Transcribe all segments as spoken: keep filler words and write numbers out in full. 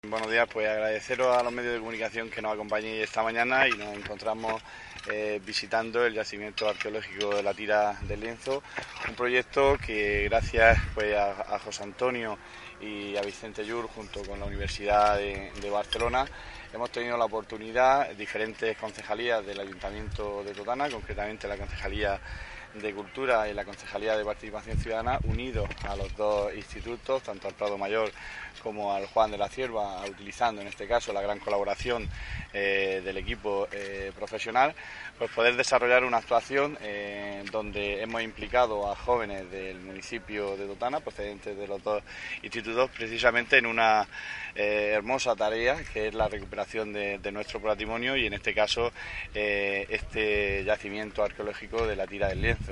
Buenos días, pues agradeceros a los medios de comunicación que nos acompañéis esta mañana y nos encontramos eh, visitando el yacimiento arqueológico de la Tira del Lienzo, un proyecto que gracias pues, a, a José Antonio y a Vicente Llur junto con la Universidad de, de Barcelona hemos tenido la oportunidad, diferentes concejalías del Ayuntamiento de Totana, concretamente la Concejalía de Cultura y la Concejalía de Participación Ciudadana, unidos a los dos institutos, tanto al Prado Mayor como al Juan de la Cierva, utilizando en este caso la gran colaboración eh, del equipo eh, profesional, pues poder desarrollar una actuación eh, donde hemos implicado a jóvenes del municipio de Totana, procedentes de los dos institutos, precisamente en una eh, hermosa tarea que es la recuperación de, de nuestro patrimonio y en este caso eh, este yacimiento arqueológico de la Tira del Lienzo.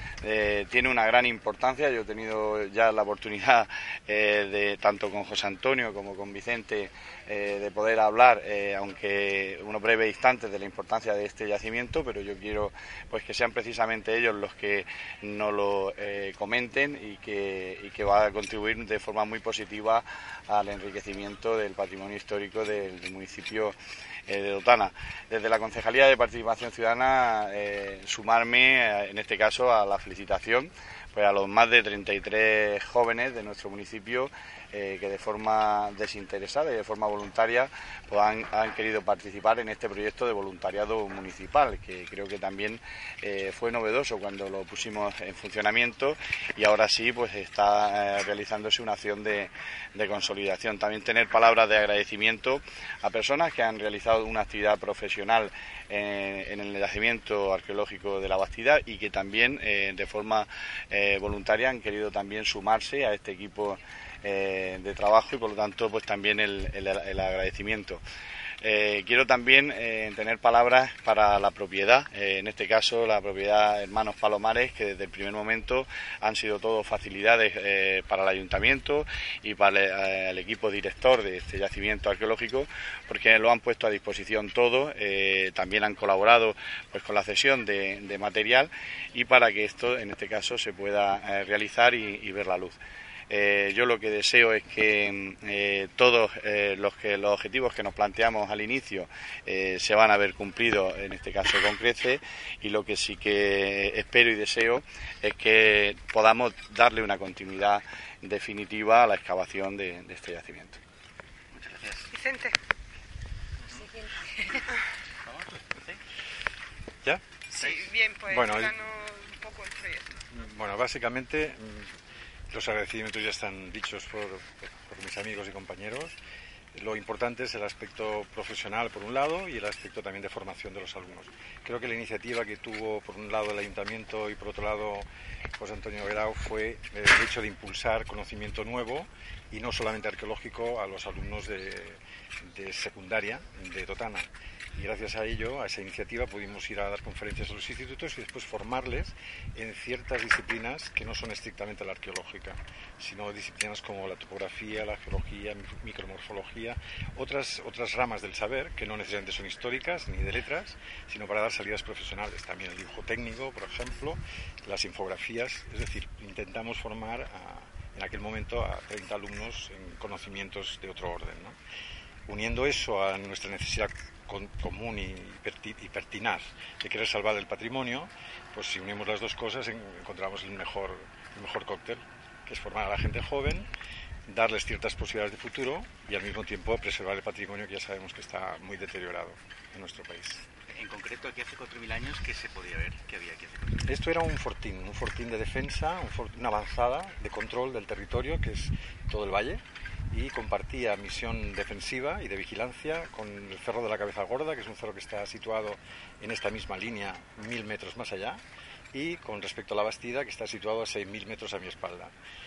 Eh, tiene una gran importancia. Yo he tenido ya la oportunidad eh, de tanto con José Antonio como con Vicente eh, de poder hablar, eh, aunque unos breves instantes, de la importancia de este yacimiento, pero yo quiero pues que sean precisamente ellos los que nos lo eh, comenten y que, y que va a contribuir de forma muy positiva al enriquecimiento del patrimonio histórico del, del municipio eh, de Totana. Desde la Concejalía de Participación Ciudadana, eh, sumarme eh, en este caso a la felicitación pues a los más de treinta y tres jóvenes de nuestro municipio eh, que de forma desinteresada y de forma voluntaria pues han, han querido participar en este proyecto de voluntariado municipal, que creo que también eh, fue novedoso cuando lo pusimos en funcionamiento y ahora sí pues está eh, realizándose una acción de, de consolidación. También tener palabras de agradecimiento a personas que han realizado una actividad profesional eh, en el yacimiento arqueológico de la Bastida y que también eh, de forma eh, voluntaria han querido también sumarse a este equipo eh, de trabajo y por lo tanto pues también el, el, el agradecimiento. Eh, quiero también eh, tener palabras para la propiedad, eh, en este caso la propiedad Hermanos Palomares, que desde el primer momento han sido todo facilidades eh, para el ayuntamiento y para el, eh, el equipo director de este yacimiento arqueológico, porque lo han puesto a disposición todo, eh, también han colaborado pues con la cesión de, de material y para que esto en este caso se pueda eh, realizar y, y ver la luz. Eh, yo lo que deseo es que eh, todos eh, los, que, los objetivos que nos planteamos al inicio eh, se van a ver cumplidos, en este caso con creces, y lo que sí que espero y deseo es que podamos darle una continuidad definitiva a la excavación de, de este yacimiento. Muchas gracias. Vicente. ¿Ya? Sí, bien, pues bueno, explícanos un poco el proyecto. Bueno, básicamente los agradecimientos ya están dichos por, por mis amigos y compañeros. Lo importante es el aspecto profesional por un lado y el aspecto también de formación de los alumnos. Creo que la iniciativa que tuvo por un lado el ayuntamiento y por otro lado José Antonio Guerau fue el hecho de impulsar conocimiento nuevo y no solamente arqueológico a los alumnos de, de secundaria de Totana. Y gracias a ello, a esa iniciativa, pudimos ir a dar conferencias a los institutos y después formarles en ciertas disciplinas que no son estrictamente la arqueológica, sino disciplinas como la topografía, la geología, micromorfología, otras, otras ramas del saber que no necesariamente son históricas ni de letras, sino para dar salidas profesionales. También el dibujo técnico, por ejemplo, las infografías, es decir, intentamos formar a, en aquel momento a treinta alumnos en conocimientos de otro orden, ¿no? Uniendo eso a nuestra necesidad con, común y, y pertinaz de querer salvar el patrimonio, pues si unimos las dos cosas encontramos el mejor, el mejor cóctel, que es formar a la gente joven, darles ciertas posibilidades de futuro y al mismo tiempo preservar el patrimonio que ya sabemos que está muy deteriorado en nuestro país. En concreto, aquí hace cuatro mil años, ¿qué se podía ver? ¿Qué había aquí hace cuatro mil años? Esto era un fortín, un fortín de defensa, un fort, una avanzada de control del territorio, que es todo el valle, y compartía misión defensiva y de vigilancia con el Cerro de la Cabeza Gorda, que es un cerro que está situado en esta misma línea, mil metros más allá, y con respecto a la Bastida, que está situado a seis mil metros a mi espalda.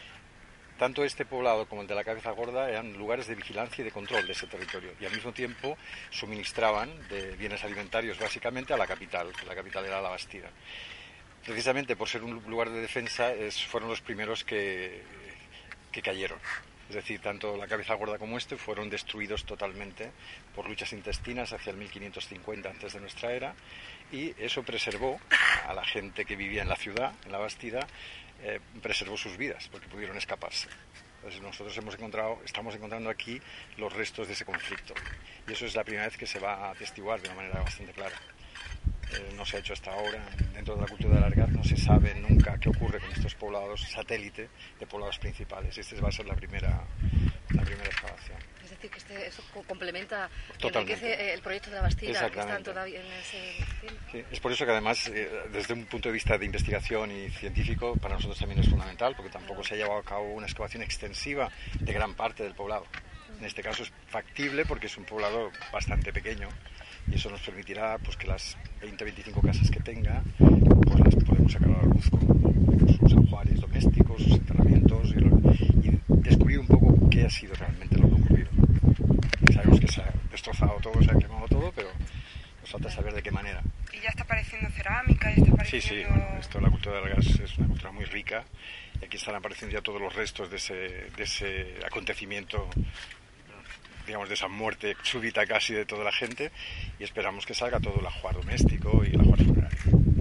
Tanto este poblado como el de la Cabeza Gorda eran lugares de vigilancia y de control de ese territorio y al mismo tiempo suministraban de bienes alimentarios básicamente a la capital, que la capital era la Bastida. Precisamente por ser un lugar de defensa es, fueron los primeros que, que cayeron. Es decir, tanto la Cabeza Gorda como este fueron destruidos totalmente por luchas intestinas hacia el mil quinientos cincuenta antes de nuestra era y eso preservó a la gente que vivía en la ciudad, en la Bastida, eh, preservó sus vidas porque pudieron escaparse. Entonces nosotros hemos encontrado, estamos encontrando aquí los restos de ese conflicto y eso es la primera vez que se va a atestiguar de una manera bastante clara. Eh, no se ha hecho hasta ahora, dentro de la cultura del Algar no se sabe nunca qué ocurre con estos poblados satélite de poblados principales. Este va a ser la primera, la primera excavación. Es decir, que este, eso complementa, Totalmente. enriquece el proyecto de la Bastida, que Exactamente. están todavía en ese... Sí, es por eso que además, eh, desde un punto de vista de investigación y científico, para nosotros también es fundamental, porque tampoco se ha llevado a cabo una excavación extensiva de gran parte del poblado. En este caso es factible porque es un poblado bastante pequeño y eso nos permitirá pues que las veinte a veinticinco casas que tenga pues las podemos sacar a la luz con sus ajuares domésticos, sus enterramientos y, lo, y descubrir un poco qué ha sido realmente lo que ha ocurrido. Sabemos que se ha destrozado todo, se ha quemado todo, pero nos falta saber de qué manera. Y ya está apareciendo cerámica, ya está Sí, apareciendo... sí, bueno, esto, la cultura del gas es una cultura muy rica y aquí están apareciendo ya todos los restos de ese, de ese acontecimiento, digamos, de esa muerte súbita casi de toda la gente y esperamos que salga todo el ajuar doméstico y el ajuar funerario.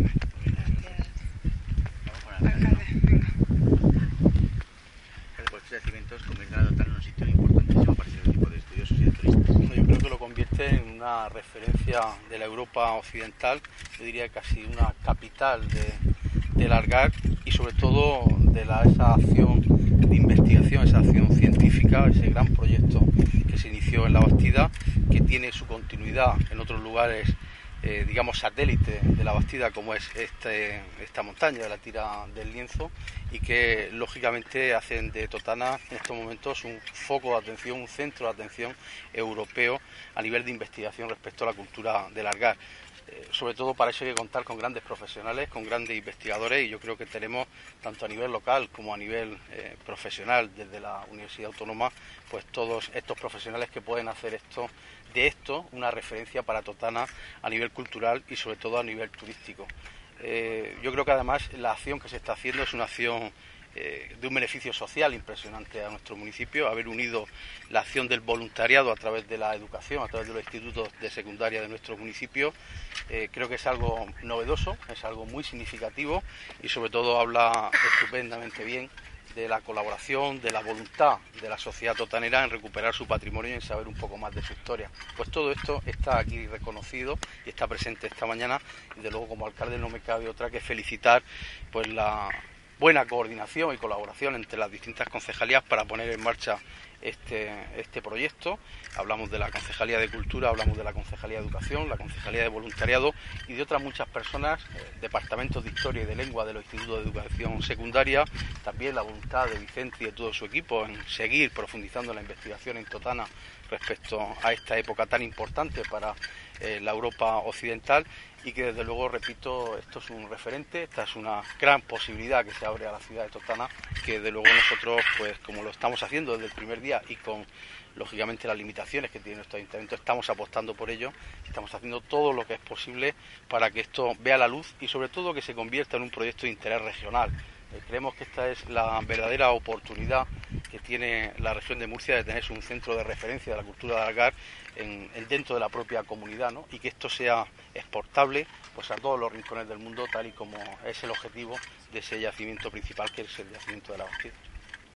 Alcalde, venga. Pues estos yacimientos convierten a Totana en un sitio importantísimo para ese tipo de estudiosos y de turistas. Bueno, yo creo que lo convierte en una referencia de la Europa occidental, yo diría casi una capital de, del Algar y sobre todo de la, esa acción de investigación, esa acción científica, ese gran proyecto que se inició en La Bastida, que tiene su continuidad en otros lugares, eh, digamos, satélite de La Bastida, como es este, esta montaña de la Tira del Lienzo, y que lógicamente hacen de Totana en estos momentos un foco de atención, un centro de atención europeo a nivel de investigación respecto a la cultura del Algar. Eh, sobre todo para eso hay que contar con grandes profesionales, con grandes investigadores, y yo creo que tenemos tanto a nivel local como a nivel eh, profesional desde la Universidad Autónoma, pues todos estos profesionales que pueden hacer esto de esto una referencia para Totana a nivel cultural y sobre todo a nivel turístico. Eh, yo creo que además la acción que se está haciendo es una acción eh, de un beneficio social impresionante a nuestro municipio, haber unido la acción del voluntariado a través de la educación, a través de los institutos de secundaria de nuestro municipio, eh, creo que es algo novedoso, es algo muy significativo y sobre todo habla estupendamente bien de la colaboración, de la voluntad de la sociedad totanera en recuperar su patrimonio y en saber un poco más de su historia. Pues todo esto está aquí reconocido y está presente esta mañana y de luego como alcalde no me cabe otra que felicitar pues la buena coordinación y colaboración entre las distintas concejalías para poner en marcha este, este proyecto. Hablamos de la Concejalía de Cultura, hablamos de la Concejalía de Educación, la Concejalía de Voluntariado y de otras muchas personas, eh, departamentos de Historia y de Lengua de los Institutos de Educación Secundaria, también la voluntad de Vicente y de todo su equipo en seguir profundizando en la investigación en Totana respecto a esta época tan importante para eh, la Europa occidental y que desde luego, repito, esto es un referente, esta es una gran posibilidad que se abre a la ciudad de Totana, que desde luego nosotros, pues como lo estamos haciendo desde el primer día y con lógicamente las limitaciones que tiene nuestro ayuntamiento, estamos apostando por ello, estamos haciendo todo lo que es posible para que esto vea la luz y sobre todo que se convierta en un proyecto de interés regional. Eh, creemos que esta es la verdadera oportunidad que tiene la región de Murcia de tener un centro de referencia de la cultura del Algar en, en dentro de la propia comunidad, ¿no? Y que esto sea exportable pues a todos los rincones del mundo, tal y como es el objetivo de ese yacimiento principal, que es el yacimiento de La Bastida.